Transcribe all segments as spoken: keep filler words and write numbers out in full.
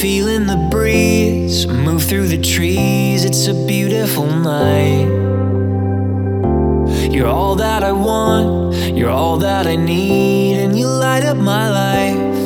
feeling the breeze move through the trees. It's a beautiful night. You're all that I want, you're all that I need, and you light up my life.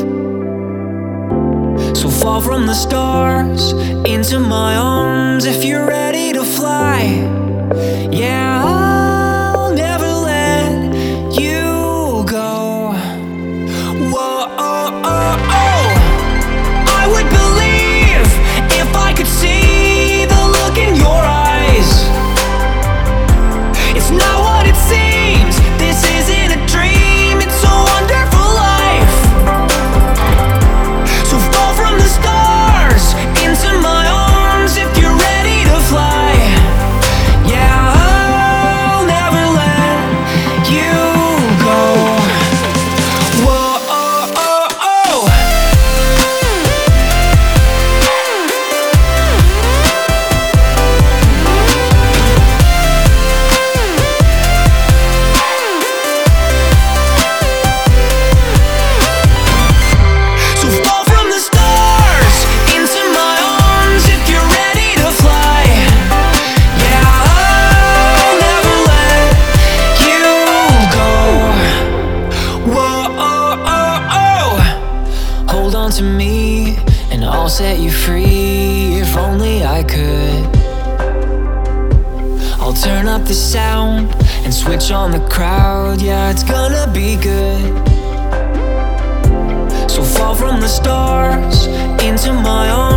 So fall from the stars into my arms if you're ready to fly. Yeah, I'll never let you go. Whoa, oh, oh, oh. I would believe if I could see the look in your eyes. It's not what it seems, this isn't a dream, it's a wonderful life. So fall from the stars into my arms if you're ready to fly. Yeah, I'll never let you go. Whoa, oh, oh, oh. So fall from the stars into my arms if you're ready to fly. Yeah, I'll never let you go. Whoa, oh, oh, oh. Hold on to me and I'll set you free. If only I could. I'll turn up the sound and switch on the crowd. Yeah, it's gonna be good. So fall from the stars into my arms.